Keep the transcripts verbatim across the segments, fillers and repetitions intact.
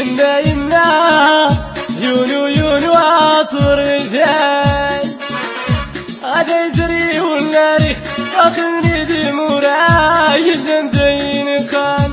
يمنا يمنا يونو يونو عطر الجاي هذا يجري والناري أخذني دي موراي الجندين كان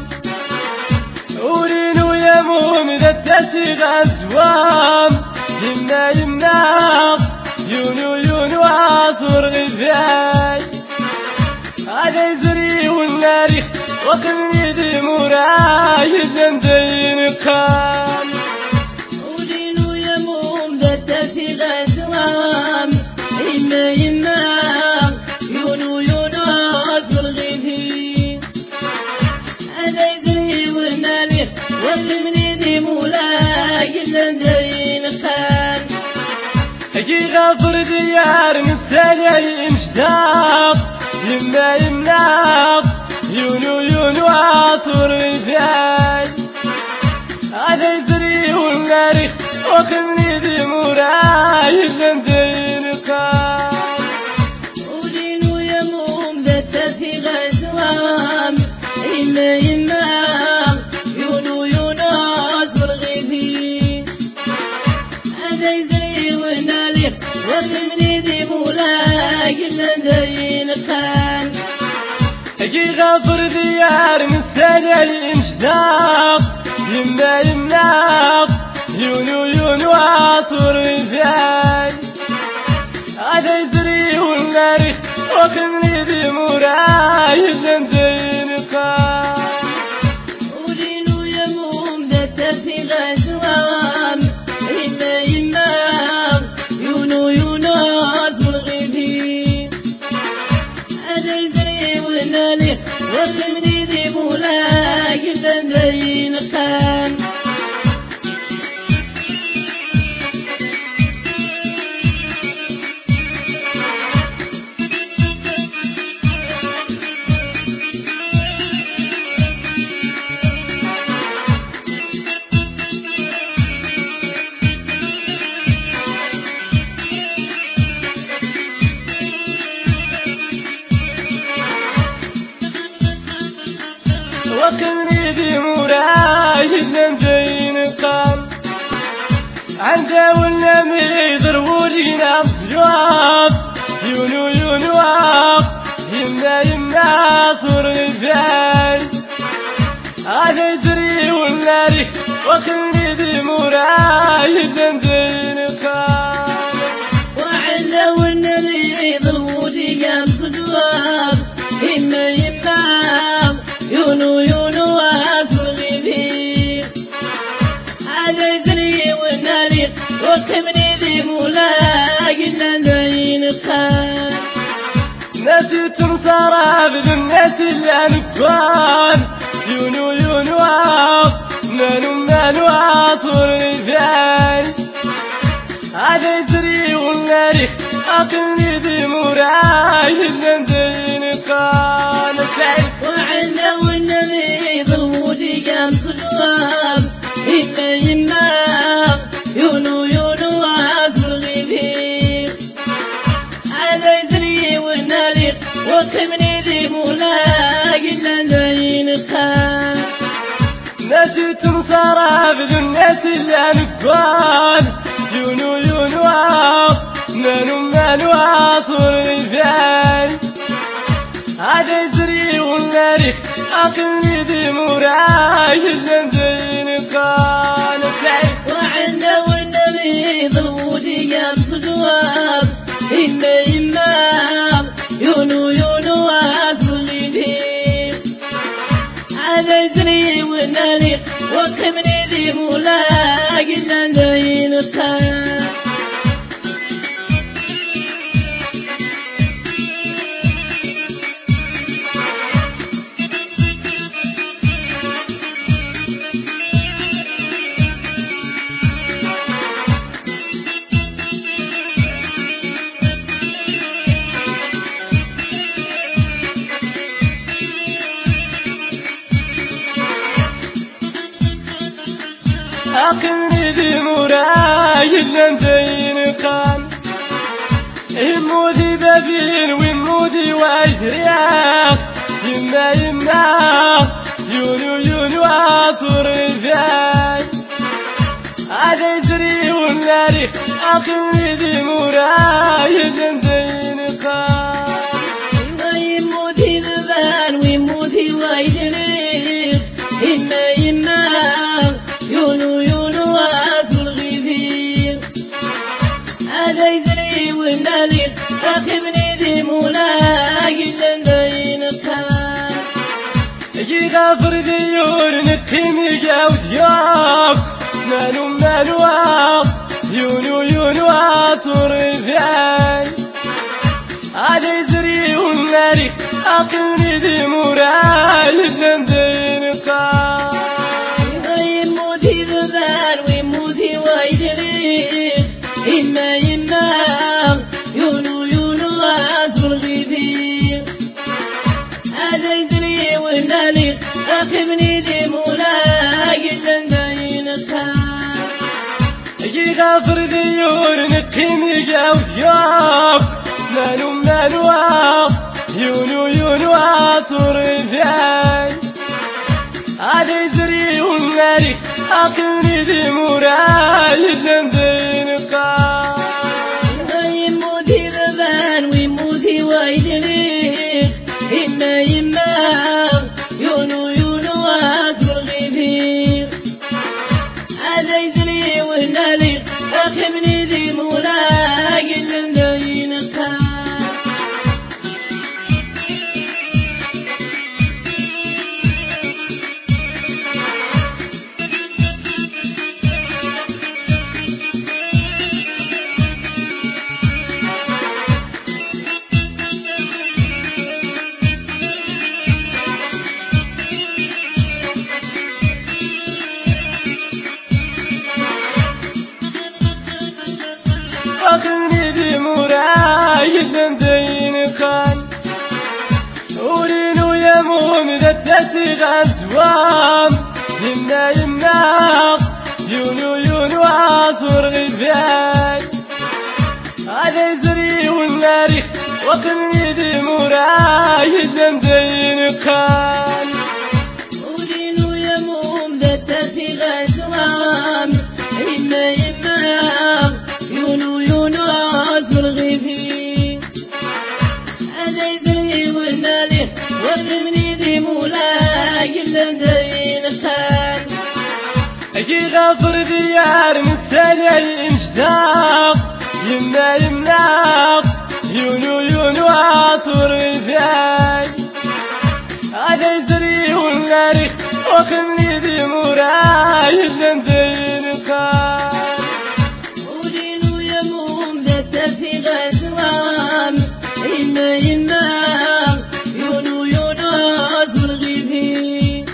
ورينو يمون ذا التسيغ أزوام يمنا يمنا يونو يونو عطر الجاي هذا يجري والناري أخذني دي موراي الجندين كان ورينو يمون ذا التسيغ أزوام يما يما يونو يونو عطر غيبي هذا يجري والناري وخذني دي مولاي الجندين كان هجي غفر ديار مستني مشتاق يمنا يمنا يونو يونو عطر الجاي هذا يجري والناري وخذني دي موراي الجندين كان ورينو يموم ذا التسيغ أزوام يما يما يونو يونو عطر غيبي هذا يجري والناري وخذني دي مولاي الجندين كان هجي غفر ديار مستني مشتاق يمنا يمنا يونو يونو عطر الجاي هذا يجري والناري وخذني دي موراي الجندين كان ورينو يموم ذا التسيغ أزوام يما يما يونو يونو عطر غيبي هذا يجري والناري وخذني دي مولاي الجندين كان وخذني دي موراي الجندين كان عنده ولا ميضر ولينا جواب يونو يونو عاق يمنا يمنا صور الجاي هذا يجري والناري وخذني دي موراي الجندين كان وعنده ولا ميضر ولينا جواب يما يما يونو يونو عطر غيبي هذا يجري والناري وخذني دي مولاي الجندين كان نسيت مصارى بالناس اللي نكوان يونو يونو عاق مانو مانو عطر الجاي هذا يجري والناري أقلني دي موراي الجندين كان وعنده والنبي ضرودي قام صدواب يما يما يونو يونو عطر غيبي هذا يدري والناري وخذني ذي مولاي الجندين كان نسيت مصارى بالناس اللي نكوان يونو يونو عاق مانو مانو عطر الجاي هذا يجري والناري أقلني دي موراي الجندين كان وعنده والنبي ضرودي قام صدواب يما يما يونو يونو عطر غيبي هذا يجري والناري وخذني ذي مولاي الجندين كان أقلني ذي موراي الجندين كان يمودي بابين ويمودي واجرياق يما يما يونو يونو عطر الجاي هذا يجري والناري أقلني ذي موراي الجندين قال ويموتي ذبان ويموتي وايدني إما إما يونو يونو أتلغي هذا يجري والناري أقلني ذي موراي الجندين قال يجي غافر ديور نقيم يجاود يوك مالو مالو يونو يونو أترفعي هذا يجري والناري أقلني ذي موراي الجندين قال ويموتي ذبان ويموتي وايدني إما إما يونو يونو أتلغي هذا يجري والناري أقلني ذي مولاي الجندين قال يجي غافر ديور نقيم يجاود يوك مالو مالو يونو يونو أترفعي هذا يجري والناري أقلني ذي موراي الجندين قال ويموتي ذبان ويموتي وايدني إما إما يونو يونو أتلغي هذا يجري والناري أقلني ذي مولاي الجندين قال أقلني ذي موراي الجندين قال ورينو يمون ذاتي غزوام يمنا يمنا يونو يونو أترفعي هذا يجري والناري وقلني ذي موراي الجندين قال ودينو يموم ذاتي غزوام إما إما يونو يونو أتلغي هذا يجري والناري وقلني ذي مولاي الجندين قال أجي غافر ديار مستني انشتاق يمنا يمنا يونو يونو أترفعي هذا يجري والناري وقلني ذي موراي الجندين قال ودينو يموم ذاتي غزوام إما إما يونو يونو أتلغي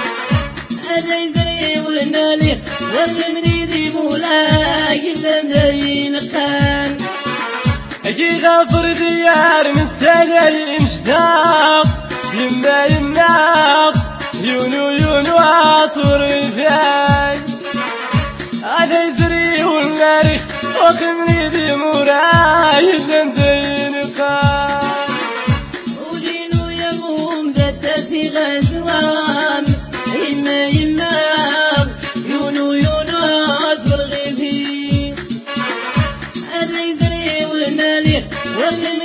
هذا يجري والناري وقلني ذي مولاي الجندين قال أجي غافر ديار مستني انشتاق يمنا يمنا يونو يونو أترفعي هذا يجري والناري وقلني ذي موراي الجندين قال ودينو يموم ذاتي غزوام إما إما يونو يونو أتلغي هذا يجري والناري وقلني